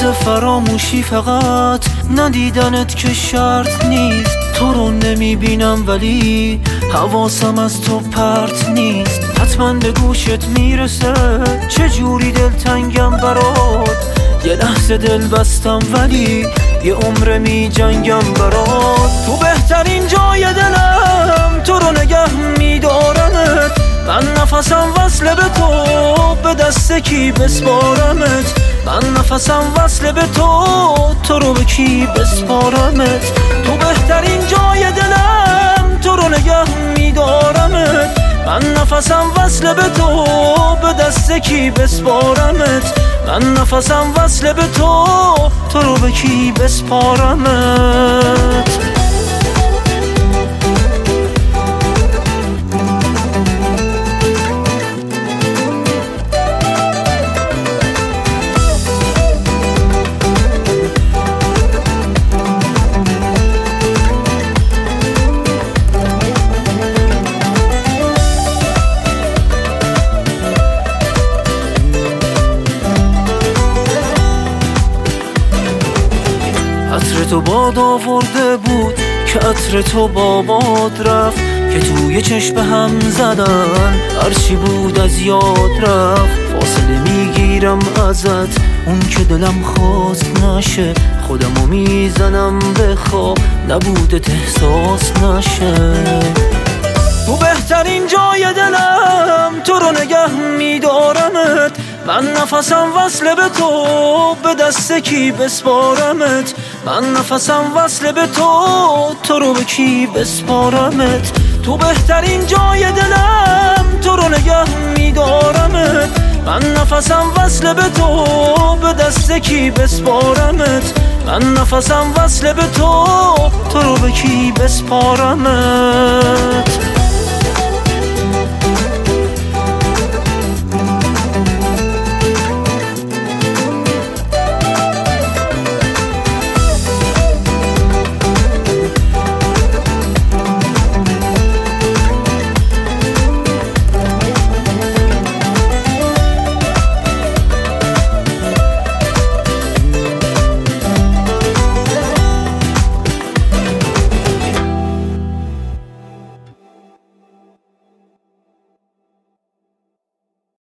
واسه فراموشی فقط ندیدنت که شرط نیست. تو رو نمیبینم ولی حواسم از تو پرت نیست. حتما به گوشت میرسه چجوری دلتنگم برات. یه لحظه دل بستم ولی یه عمر می جنگم برات. تو بهترین جای دلم تو رو نگه میدارمت. من نفسم وصله به تو، به دست کی بسپارمت. من نفسم وصله به تو، تو رو به کی بسپارمت. تو بهترین جای دلم تو رو نگه میدارمت. من نفسم وصله به تو، به دست کی بسپارمت. من نفسم وصله به تو، تو رو به کی بسپارمت. عطر تو باد آورده بود که عطر تو با باد رفت. که توی چشم هم زدن هرچی بود از یاد رفت. فاصله میگیرم ازت اون که دلم خواست نشه. خودمو میزنم به خواب نبودت احساس نشه. تو بهترین جای دلم تو رو نگه میدارمت. من نفسم وصله به تو، به دست کی بسپارمت. من نفسم وصله به تو، تو رو به کی بسپارمت. تو بهترین جای دلم تو رو نگه میدارمت. من نفسم وصله به تو، به دست کی بسپارمت. من نفسم وصله به تو، تو رو به کی بسپارمت.